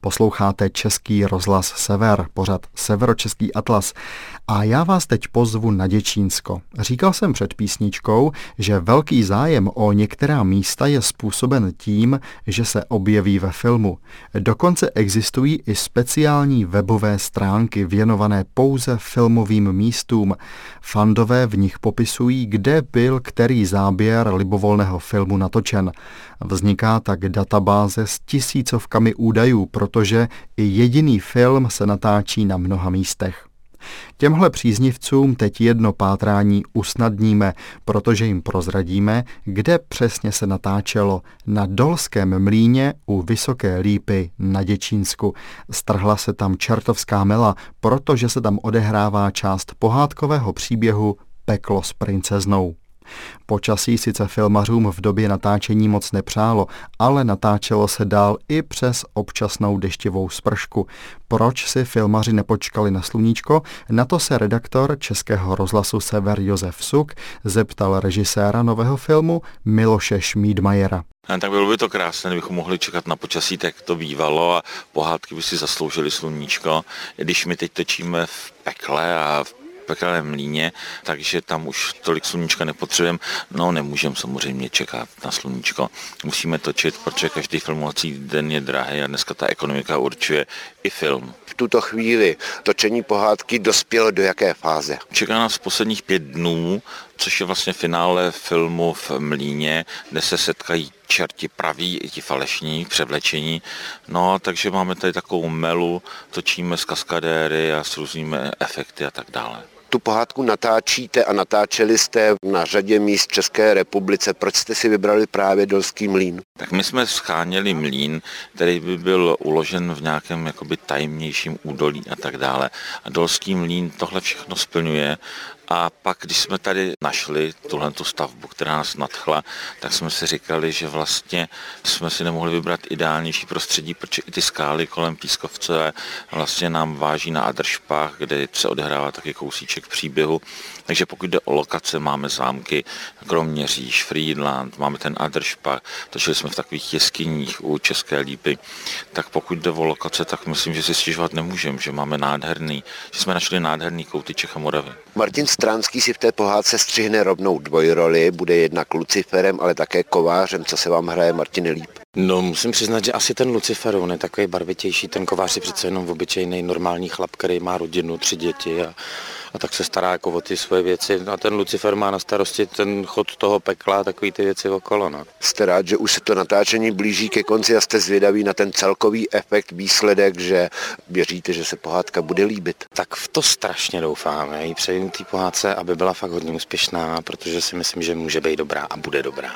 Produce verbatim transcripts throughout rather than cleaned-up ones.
Posloucháte Český rozhlas Sever, pořad Severočeský atlas. A já vás teď pozvu na Děčínsko. Říkal jsem před písničkou, že velký zájem o některá místa je způsoben tím, že se objeví ve filmu. Dokonce existují i speciální webové stránky věnované pouze filmovým místům. Fandové v nich popisují, kde byl který záběr libovolného filmu natočen. Vzniká tak databáze s tisícovkami údajů, protože i jediný film se natáčí na mnoha místech. Těmhle příznivcům teď jedno pátrání usnadníme, protože jim prozradíme, kde přesně se natáčelo. Na Dolském mlýně u Vysoké Lípy na Děčínsku. Strhla se tam čertovská mela, protože se tam odehrává část pohádkového příběhu Peklo s princeznou. Počasí sice filmařům v době natáčení moc nepřálo, ale natáčelo se dál i přes občasnou dešťovou spršku. Proč si filmaři nepočkali na sluníčko? Na to se redaktor Českého rozhlasu Sever Josef Suk zeptal režiséra nového filmu Miloše Šmídmajera. Tak bylo by to krásné, kdybychom mohli čekat na počasí, tak to bývalo a pohádky by si zasloužili sluníčko. Když my teď točíme v pekle a v pekelném mlýně, takže tam už tolik sluníčka nepotřebujeme. No, nemůžeme samozřejmě čekat na sluníčko. Musíme točit, protože každý filmovací den je drahý a dneska ta ekonomika určuje i film. V tuto chvíli točení pohádky dospělo do jaké fáze? Čeká nás posledních pět dnů, což je vlastně finále filmu v Mlýně, kde se setkají čerti praví i ti falešní, převlečení. No, takže máme tady takovou melu, točíme s kaskadéry a s různými efekty a tak dále. Tu pohádku natáčíte a natáčeli jste na řadě míst v České republice. Proč jste si vybrali právě Dolský mlýn? Tak my jsme scháněli mlýn, který by byl uložen v nějakém jakoby tajemnějším údolí a tak dále. A Dolský mlýn tohle všechno splňuje. A pak, když jsme tady našli tuhletu stavbu, která nás nadchla, tak jsme si říkali, že vlastně jsme si nemohli vybrat ideálnější prostředí, protože i ty skály kolem Pískovce vlastně nám váží na Adršpách, kde se odehrává taky kousíček příběhu. Takže pokud jde o lokace, máme zámky Kroměříž, Frýdlant, máme ten Adršpach, točili jsme v takových jeskyních u České Lípy. Tak pokud jde o lokace, tak myslím, že si stěžovat nemůžeme, že máme nádherný, že jsme našli nádherný kouty Čech a Moravy. Martin Stránský si v té pohádce střihne rovnou dvojroli, bude jednak Luciferem, ale také kovářem. Co se vám hraje, Martine, líp? No, musím přiznat, že asi ten Lucifer, on je takový barvitější, ten kovář je přece jenom obyčejný normální chlap, který má rodinu, tři děti a, a tak se stará jako o ty svoje věci. A ten Lucifer má na starosti ten chod toho pekla, takový ty věci okolo. No. Jste rád, že už se to natáčení blíží ke konci a jste zvědaví na ten celkový efekt, výsledek, že věříte, že se pohádka bude líbit? Tak v to strašně doufáme. I přeji té pohádce, aby byla fakt hodně úspěšná, protože si myslím, že může být dobrá a bude dobrá.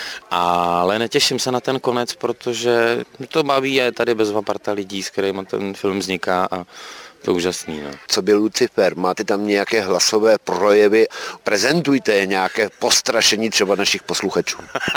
Ale netěším se na ten konec, protože to baví, je tady bezva parta lidí, s kterými ten film vzniká a to je úžasný. No. Co byl Lucifer? Máte tam nějaké hlasové projevy? Prezentujte nějaké postrašení třeba našich posluchačů.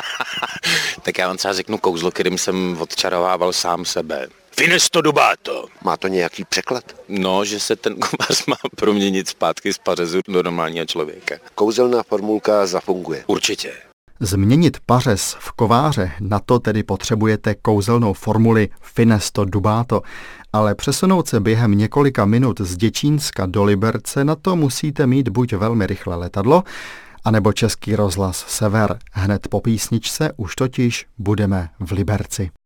Tak já vám třeba řeknu kouzlo, kterým jsem odčarovával sám sebe. Finesto dubato. Má to nějaký překlad? No, že se ten kovář má proměnit zpátky z pařezu do normálního člověka. Kouzelná formulka zafunguje. Určitě. Změnit pařez v kováře, na to tedy potřebujete kouzelnou formuli Finesto dubato, ale přesunout se během několika minut z Děčínska do Liberce, na to musíte mít buď velmi rychlé letadlo, anebo Český rozhlas Sever. Hned po písničce už totiž budeme v Liberci.